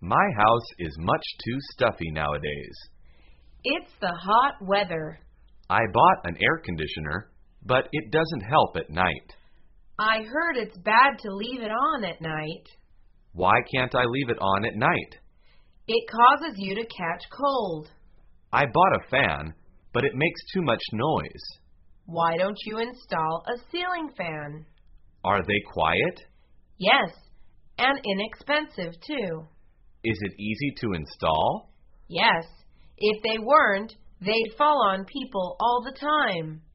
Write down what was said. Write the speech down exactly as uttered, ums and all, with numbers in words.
My house is much too stuffy nowadays. It's the hot weather. I bought an air conditioner, but it doesn't help at night. I heard it's bad to leave it on at night. Why can't I leave it on at night? It causes you to catch cold. I bought a fan, but it makes too much noise. Why don't you install a ceiling fan? Are they quiet? Yes, and inexpensive too. Is it easy to install? Yes, if they weren't, they'd fall on people all the time.